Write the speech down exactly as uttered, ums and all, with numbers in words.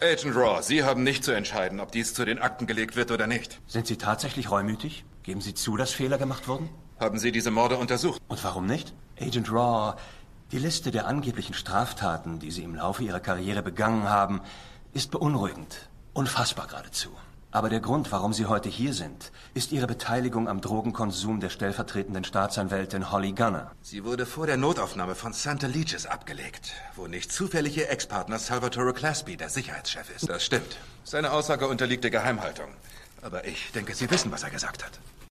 Agent Raw, Sie haben nicht zu entscheiden, ob dies zu den Akten gelegt wird oder nicht. Sind Sie tatsächlich reumütig? Geben Sie zu, dass Fehler gemacht wurden? Haben Sie diese Morde untersucht? Und warum nicht? Agent Raw, die Liste der angeblichen Straftaten, die Sie im Laufe Ihrer Karriere begangen haben, ist beunruhigend. Unfassbar geradezu. Aber der Grund, warum Sie heute hier sind, ist Ihre Beteiligung am Drogenkonsum der stellvertretenden Staatsanwältin Holly Gunner. Sie wurde vor der Notaufnahme von Santa Leaches abgelegt, wo nicht zufällig Ihr Ex-Partner Salvatore Claspi der Sicherheitschef ist. Das stimmt. Seine Aussage unterliegt der Geheimhaltung. Aber ich denke, Sie wissen, was er gesagt hat.